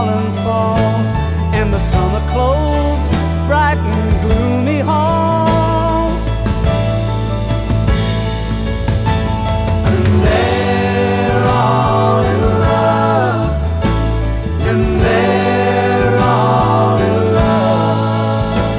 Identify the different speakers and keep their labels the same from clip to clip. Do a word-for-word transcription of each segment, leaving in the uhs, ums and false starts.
Speaker 1: pollen falls, and the summer clothes bright and gloomy halls. And they're all in love, and they're all in love.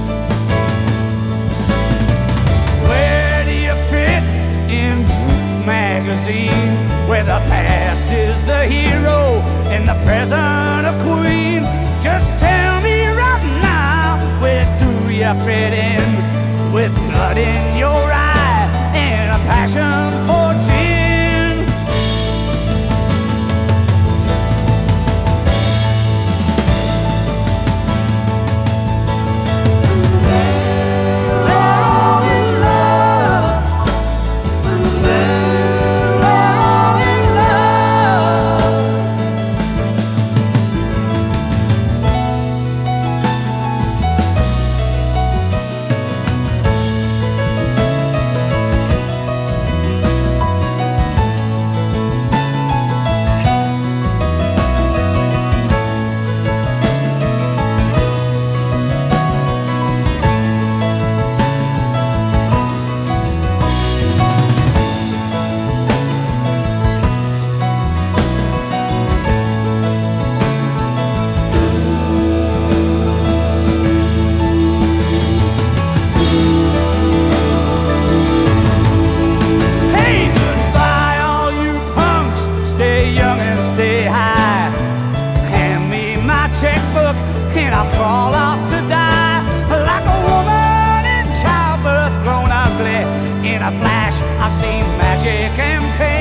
Speaker 1: Where do you fit in magazine, where the past is the hero and the present a queen? Just tell me right now, where do you fit in, with blood in your eye and a passion for gin? They're all in love, and they're all in love. Hey, goodbye, all you punks. Stay young and stay high. Hand me my checkbook and I'll crawl off to die. Like a woman in childbirth, grown ugly. In a flash, I've seen magic and pain.